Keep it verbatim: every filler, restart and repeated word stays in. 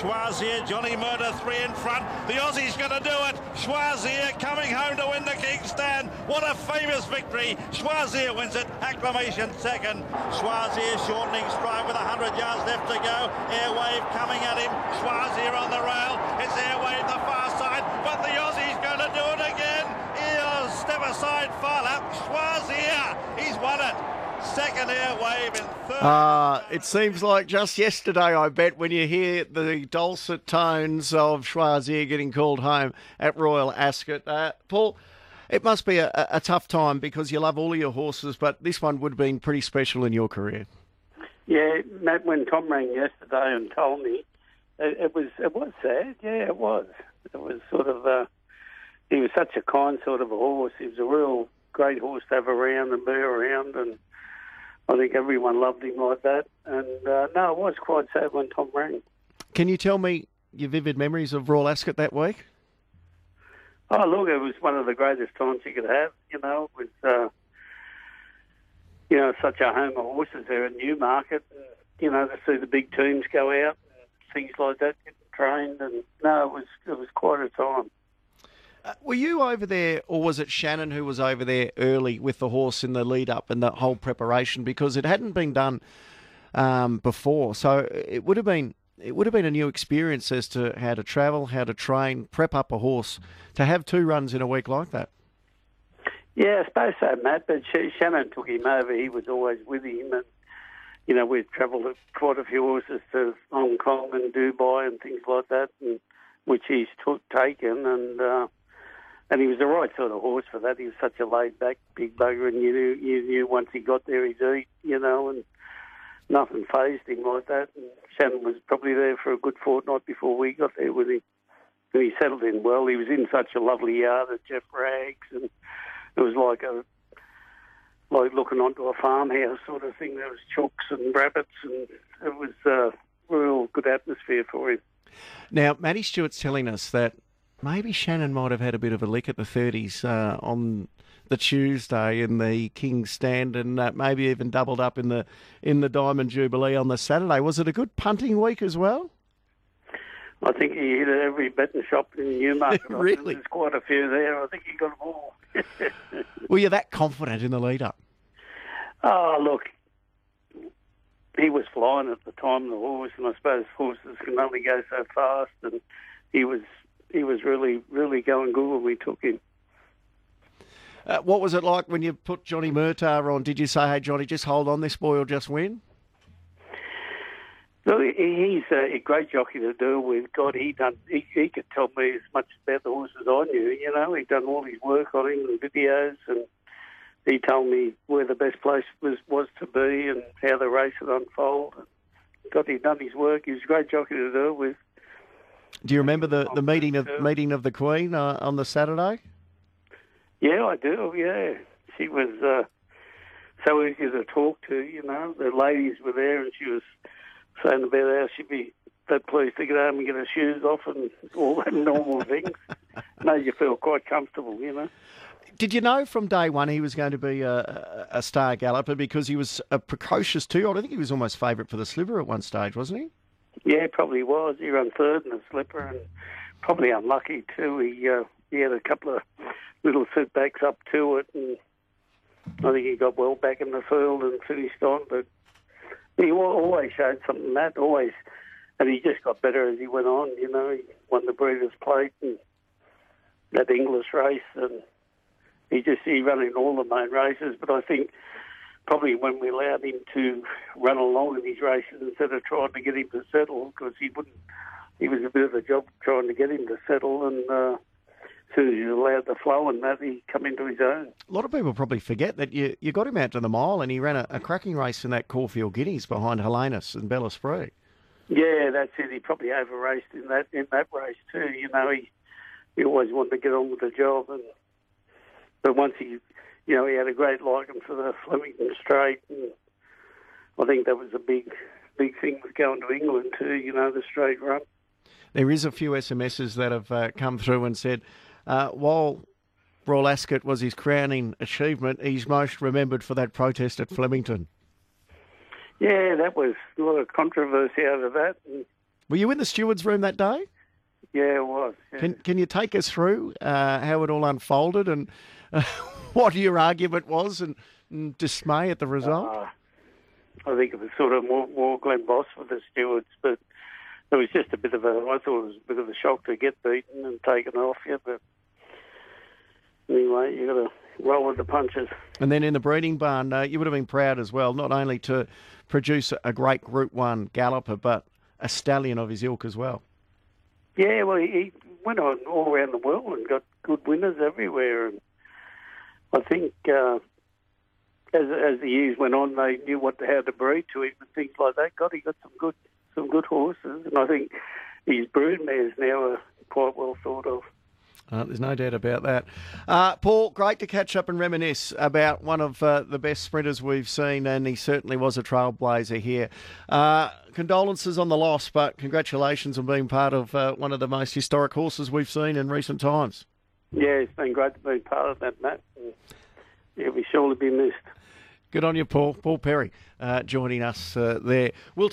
Schwazier, Johnny Murder, three in front. The Aussie's going to do it. Schwazier coming home to win the King's Stand. What a famous victory. Schwazier wins it. Acclamation second. Schwazier shortening stride with one hundred yards left to go. Airwave coming at him. Schwazier on the rail. It's Airwave the far side, but the Aussie's going to do it again. He'll step aside far lap. Schwazier, he's won it. Second Airwave in third. Uh, it seems like just yesterday, I bet, when you hear the dulcet tones of Schwazier getting called home at Royal Ascot. Uh, Paul, it must be a, a tough time because you love all of your horses, but this one would have been pretty special in your career. Yeah, Matt, when Tom rang yesterday and told me, it, it was it was sad. Yeah, it was. It was sort of, uh, he was such a kind sort of a horse. He was a real great horse to have around and be around, and I think everyone loved him like that. And uh, no, it was quite sad when Tom rang. Can you tell me your vivid memories of Royal Ascot that week? Oh, look, it was one of the greatest times you could have. You know, it was, uh, you know, such a home of horses there at Newmarket. And, you know, to see the big teams go out and things like that, getting trained. And no, it was it was quite a time. Uh, were you over there, or was it Shannon who was over there early with the horse in the lead-up and the whole preparation? Because it hadn't been done um, before, so it would have been it would have been a new experience as to how to travel, how to train, prep up a horse to have two runs in a week like that. Yeah, I suppose so, Matt. But Sh- Shannon took him over. He was always with him, and you know we've travelled quite a few horses to Hong Kong and Dubai and things like that, and which he's took, taken and. Uh, And he was the right sort of horse for that. He was such a laid-back big bugger, and you knew, you knew once he got there he'd eat, you know, and nothing fazed him like that. And Shannon was probably there for a good fortnight before we got there with him. And he settled in well. He was in such a lovely yard at Jeff Rags, and it was like a like looking onto a farmhouse sort of thing. There was chooks and rabbits, and it was a real good atmosphere for him. Now, Matty Stewart's telling us that maybe Shannon might have had a bit of a lick at the thirties uh, on the Tuesday in the King's Stand, and uh, maybe even doubled up in the in the Diamond Jubilee on the Saturday. Was it a good punting week as well? I think he hit at every betting shop in Newmarket. Really? There's quite a few there. I think he got them all. Were you that confident in the lead-up? Oh, look, he was flying at the time, the horse, and I suppose horses can only go so fast, and he was... He was really, really going good when we took him. Uh, what was it like when you put Johnny Murtar on? Did you say, hey, Johnny, just hold on, this boy will just win? No, he's a great jockey to deal with. God, he done. He, he could tell me as much about the horse as I knew. You know, he'd done all his work on him and videos, and he told me where the best place was, was to be and how the race would unfold. God, he'd done his work. He was a great jockey to deal with. Do you remember the, the meeting of meeting of the Queen uh, on the Saturday? Yeah, I do, yeah. She was uh, so easy to talk to, you know. The ladies were there and she was saying about how she'd be that pleased to get home and get her shoes off and all that normal things. Made you feel quite comfortable, you know. Did you know from day one he was going to be a, a star galloper because he was a precocious two-year-old? I think he was almost favourite for the Sliver at one stage, wasn't he? Yeah, probably was. He ran third in the Slipper, and probably unlucky too. He uh, he had a couple of little setbacks up to it, and I think he got well back in the field and finished on. But he always showed something, Matt. Always, and he just got better as he went on. You know, he won the Breeders' Plate and that English race, and he just he ran in all the main races. But I think. Probably when we allowed him to run along in these races instead of trying to get him to settle, because he wouldn't. He was a bit of a job trying to get him to settle, and uh, as soon as you allowed the flow and that, he come into his own. A lot of people probably forget that you, you got him out to the mile, and he ran a, a cracking race in that Caulfield Guineas behind Helenas and Bella Spree. Yeah, that's it. He probably over raced in that in that race too. You know, he he always wanted to get on with the job, and but once he. You know, he had a great liking for the Flemington Straight, and I think that was a big, big thing with going to England too, you know, the straight run. There is a few S M Ses that have uh, come through and said, uh, while Royal Ascot was his crowning achievement, he's most remembered for that protest at Flemington. Yeah, that was a lot of controversy over that. And Were you in the stewards' room that day? Yeah, it was. Yeah. Can Can you take us through uh, how it all unfolded and uh, what your argument was and, and dismay at the result? Uh, I think it was sort of more, more Glenn Boss for the stewards, but it was just a bit of a, I thought it was a bit of a shock to get beaten and taken off you, but anyway, you got to roll with the punches. And then in the breeding barn, uh, you would have been proud as well, not only to produce a great Group One galloper, but a stallion of his ilk as well. Yeah, well, he, he went on all around the world and got good winners everywhere. And I think uh, as as the years went on, they knew what how to breed to him and things like that. God, he got some good some good horses, and I think his brood mares now are quite well thought of. Uh, there's no doubt about that. Uh, Paul, great to catch up and reminisce about one of uh, the best sprinters we've seen, and he certainly was a trailblazer here. Uh, condolences on the loss, but congratulations on being part of uh, one of the most historic horses we've seen in recent times. Yeah, it's been great to be part of that, Matt. And he'll be sure to be missed. Good on you, Paul. Paul Perry uh, joining us uh, there. We'll